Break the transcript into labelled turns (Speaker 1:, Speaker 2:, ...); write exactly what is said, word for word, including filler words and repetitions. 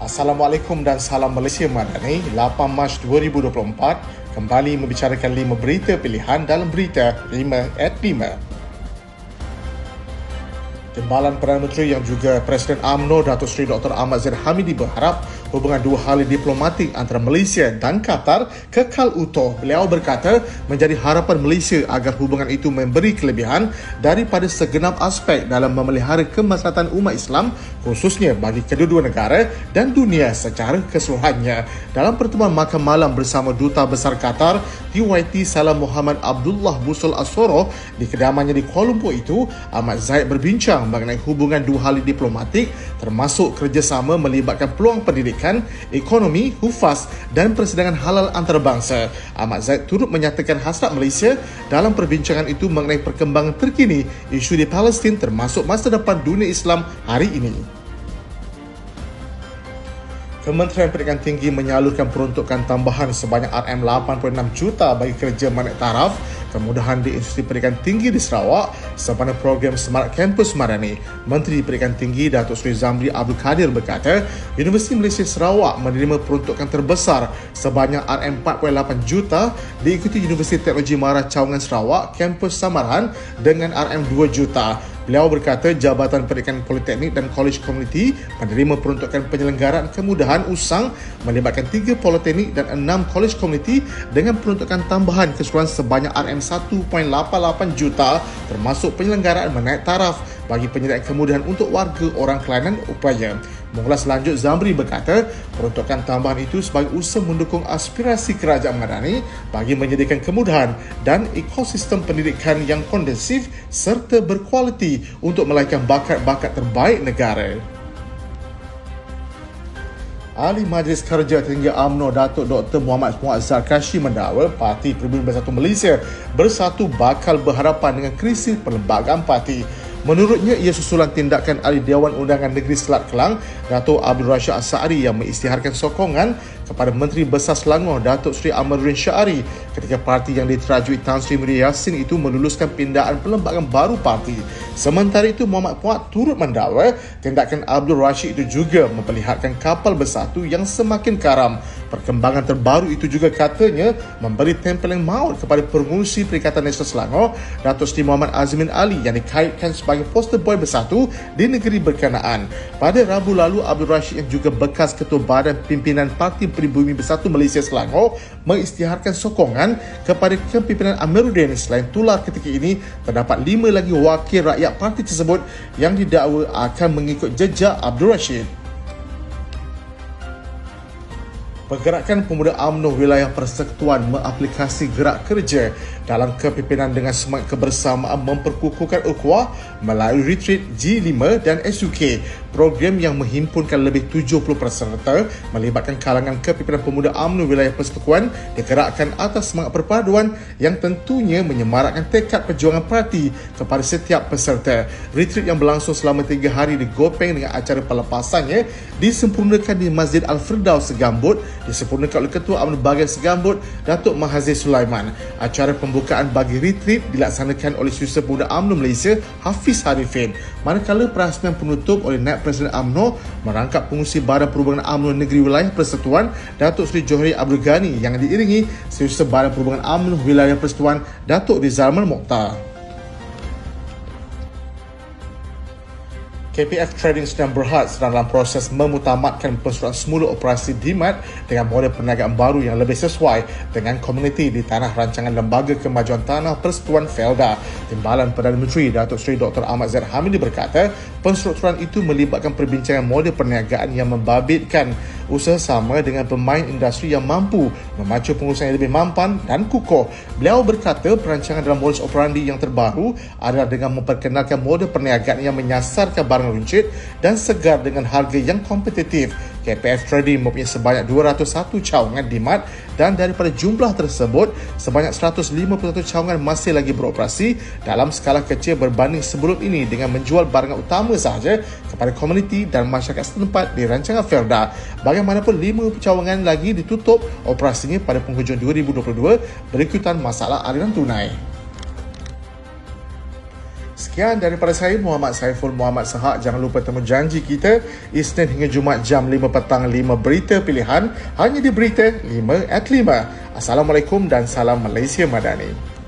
Speaker 1: Assalamualaikum dan salam Malaysia Madani. lapan Mac dua ribu dua puluh empat kembali membicarakan lima berita pilihan dalam berita lima at lima. Timbalan Perdana Menteri yang juga Presiden U M N O Datuk Seri Doktor Ahmad Zahid Hamidi berharap hubungan dua hala diplomatik antara Malaysia dan Qatar kekal utuh. Beliau berkata menjadi harapan Malaysia agar hubungan itu memberi kelebihan daripada segenap aspek dalam memelihara kemaslahatan umat Islam, khususnya bagi kedua-dua negara dan dunia secara keseluruhannya. Dalam pertemuan makan malam bersama Duta Besar Qatar T Y T Salam Muhammad Abdullah Busul Asoro di kediamannya di Kuala Lumpur itu, Ahmad Zahid berbincang mengenai hubungan dua hala diplomatik termasuk kerjasama melibatkan peluang pendidikan, ekonomi, hufaz dan persidangan halal antarabangsa. Ahmad Zahid turut menyatakan hasrat Malaysia dalam perbincangan itu mengenai perkembangan terkini isu di Palestin termasuk masa depan dunia Islam hari ini. Kementerian Pendidikan Tinggi menyalurkan peruntukan tambahan sebanyak R M lapan puluh enam juta bagi kerja manik taraf kemudahan di Institusi Pendidikan Tinggi di Sarawak sempena program Smart Campus Madani. Menteri Pendidikan Tinggi Datuk Seri Zamri Abdul Kadir berkata, Universiti Malaysia Sarawak menerima peruntukan terbesar sebanyak R M empat puluh lapan juta, diikuti Universiti Teknologi Mahara Cawangan Sarawak Kampus Samaran dengan R M dua juta. Beliau berkata Jabatan Pendidikan Politeknik dan Kolej Komuniti menerima peruntukan penyelenggaraan kemudahan usang melibatkan tiga politeknik dan enam kolej komuniti dengan peruntukan tambahan keseluruhan sebanyak R M satu perpuluhan lapan lapan juta termasuk penyelenggaraan menaik taraf bagi penyediaan kemudahan untuk warga orang kelainan upaya. Mengulas lanjut, Zamri berkata peruntukan tambahan itu sebagai usaha mendukung aspirasi kerajaan Madani bagi menyediakan kemudahan dan ekosistem pendidikan yang kondusif serta berkualiti untuk melahirkan bakat-bakat terbaik negara. Ahli Majlis Kerja Tinggi U M N O Datuk Doktor Muhammad Muazzar Kashfi mendakwa Parti Peribumi Bersatu Malaysia Bersatu bakal berhadapan dengan krisis perlembagaan parti. Menurutnya, ia susulan tindakan Ahli Dewan Undangan Negeri Selat Kelang, Datuk Abdul Rashid As-Sa'ari yang mengisytiharkan sokongan kepada Menteri Besar Selangor, Datuk Seri Ahmaduddin Syari ketika parti yang diterajui Tan Sri Muhyiddin Yassin itu meluluskan pindaan perlembagaan baru parti. Sementara itu, Muhammad Puat turut mendakwa tindakan Abdul Rashid itu juga memperlihatkan kapal bersatu yang semakin karam. Perkembangan terbaru itu juga katanya memberi tempelan maut kepada pengurusi Perikatan Nasional Selangor, Datuk Seri Muhammad Azmin Ali yang dikaitkan sebagai poster boy bersatu di negeri berkenaan. Pada Rabu lalu, Abdul Rashid yang juga bekas Ketua Badan Pimpinan Parti Peribumi Bersatu Malaysia Selangor mengisytiharkan sokongan kepada kepimpinan Amiruddin. Selain tular ketika ini, terdapat lima lagi wakil rakyat parti tersebut yang didakwa akan mengikut jejak Abdul Rashid. Pergerakan Pemuda U M N O Wilayah Persekutuan mengaplikasi gerak kerja dalam kepimpinan dengan semangat kebersamaan memperkukuhkan ukhuwah melalui retreat G lima dan S U K. Program yang menghimpunkan lebih tujuh puluh peserta melibatkan kalangan kepimpinan Pemuda U M N O Wilayah Persekutuan digerakkan atas semangat perpaduan yang tentunya menyemarakkan tekad perjuangan parti kepada setiap peserta. Retreat yang berlangsung selama tiga hari di Gopeng dengan acara pelepasannya disempurnakan di Masjid Al-Firdaus Segambut, disempurnakan oleh Ketua U M N O Bahagian Segambut, Datuk Mahathir Sulaiman. Acara pembukaan bagi retreat dilaksanakan oleh Setiausaha Pemuda U M N O Malaysia Hafiz Harifin, manakala perasmian penutup oleh Naib Presiden U M N O merangkap pengurusi Badan Perhubungan U M N O Negeri Wilayah Persekutuan Datuk Seri Johari Abdul Ghani yang diiringi Setiausaha Badan Perhubungan U M N O Wilayah Persekutuan Datuk Rizalman Mokhtar. K P F Trading sedang berhad sedang dalam proses memutamatkan pensuruhan semula operasi D M A T dengan model perniagaan baru yang lebih sesuai dengan komuniti di tanah rancangan Lembaga Kemajuan Tanah Persekutuan Felda. Timbalan Perdana Menteri Datuk Seri Doktor Ahmad Zahid Hamidi berkata penstrukturan itu melibatkan perbincangan model perniagaan yang membabitkan usaha sama dengan pemain industri yang mampu memacu pengurusan yang lebih mampan dan kukuh. Beliau berkata perancangan dalam modus operandi yang terbaru adalah dengan memperkenalkan model perniagaan yang menyasarkan barang runcit dan segar dengan harga yang kompetitif. K P F Trading mempunyai sebanyak dua ratus satu cawangan D M A T dan daripada jumlah tersebut sebanyak seratus lima puluh satu cawangan masih lagi beroperasi dalam skala kecil berbanding sebelum ini dengan menjual barangan utama sahaja kepada komuniti dan masyarakat setempat di rancangan Felda. Bagaimanapun, lima cawangan lagi ditutup operasinya pada penghujung dua ribu dua puluh dua berikutan masalah aliran tunai. Sekian daripada saya, Muhammad Saiful Muhammad Sahak. Jangan lupa temu janji kita Isnin hingga Jumaat jam lima petang, lima berita pilihan hanya di Berita lima at lima. Assalamualaikum dan salam Malaysia Madani.